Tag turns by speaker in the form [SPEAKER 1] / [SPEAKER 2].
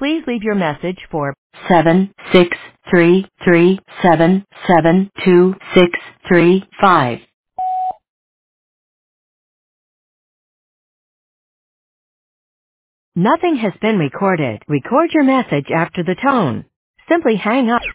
[SPEAKER 1] Please leave your message for 76337722635. Nothing has been recorded. Record your message after the tone. Simply hang up.